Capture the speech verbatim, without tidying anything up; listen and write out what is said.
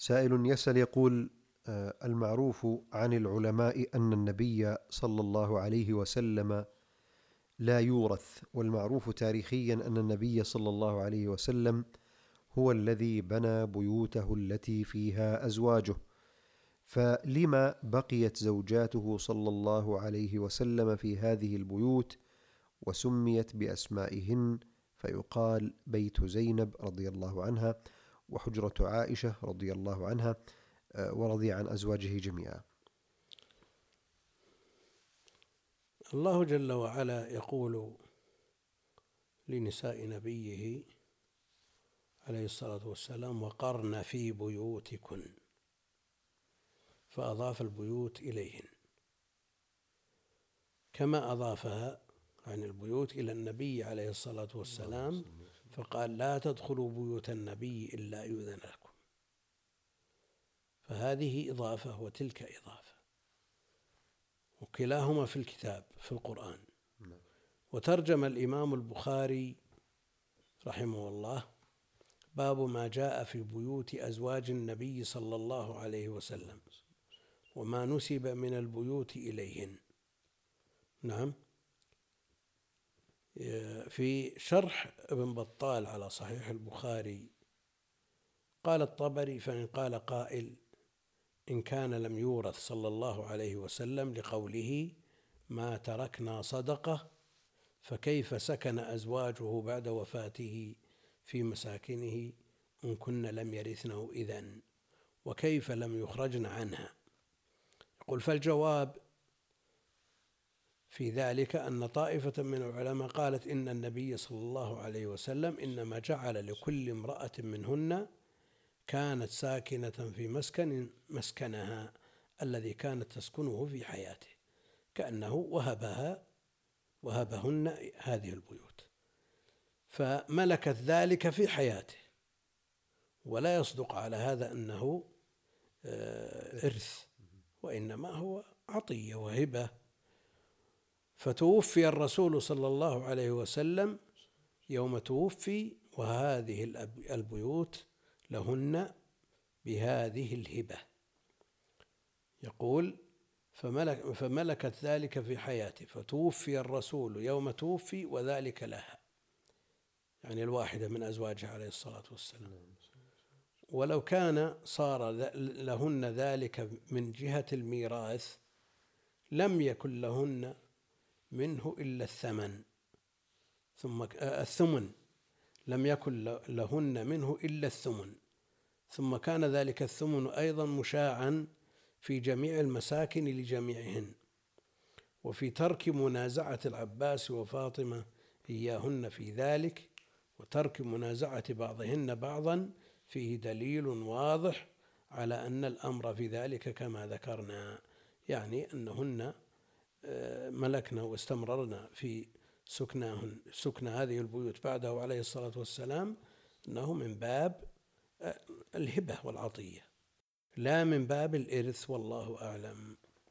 سائل يسأل يقول: المعروف عن العلماء أن النبي صلى الله عليه وسلم لا يورث، والمعروف تاريخيا أن النبي صلى الله عليه وسلم هو الذي بنى بيوته التي فيها أزواجه، فلما بقيت زوجاته صلى الله عليه وسلم في هذه البيوت وسميت بأسمائهن، فيقال بيت زينب رضي الله عنها، وحجرة عائشة رضي الله عنها، ورضي عن أزواجه جميعا. الله جل وعلا يقول لنساء نبيه عليه الصلاة والسلام: وقرن في بيوتكن، فأضاف البيوت إليهن كما أضافها عن البيوت إلى النبي عليه الصلاة والسلام، فقال: لا تدخلوا بيوت النبي إلا يؤذن لكم. فهذه إضافة وتلك إضافة، وكلاهما في الكتاب في القرآن. وترجم الإمام البخاري رحمه الله: باب ما جاء في بيوت أزواج النبي صلى الله عليه وسلم وما نسب من البيوت إليهن. نعم. في شرح ابن بطال على صحيح البخاري قال الطبري: فإن قال قائل إن كان لم يورث صلى الله عليه وسلم لقوله ما تركنا صدقة، فكيف سكن أزواجه بعد وفاته في مساكنه إن كن لم يرثنه إذن، وكيف لم يخرجن عنها؟ يقول: فالجواب في ذلك أن طائفة من العلماء قالت إن النبي صلى الله عليه وسلم إنما جعل لكل امرأة منهن كانت ساكنة في مسكن مسكنها الذي كانت تسكنه في حياته، كأنه وهبها وهبهن هذه البيوت، فملكت ذلك في حياته، ولا يصدق على هذا أنه إرث، وإنما هو عطية وهبة. فتوفي الرسول صلى الله عليه وسلم يوم توفي وهذه البيوت لهن بهذه الهبة. يقول: فملك فملكت ذلك في حياته، فتوفي الرسول يوم توفي وذلك لها، يعني الواحدة من أزواجه عليه الصلاة والسلام. ولو كان صار لهن ذلك من جهة الميراث لم يكن لهن منه إلا الثمن، ثم الثمن لم يكن لهن منه إلا الثمن، ثم كان ذلك الثمن أيضا مشاعا في جميع المساكن لجميعهن، وفي ترك منازعة العباس وفاطمة إياهن في ذلك، وترك منازعة بعضهن بعضا فيه دليل واضح على أن الأمر في ذلك كما ذكرنا، يعني أنهن ملكنا واستمررنا في سكناهن سكن هذه البيوت بعده عليه الصلاة والسلام، أنه من باب الهبة والعطية لا من باب الإرث، والله أعلم.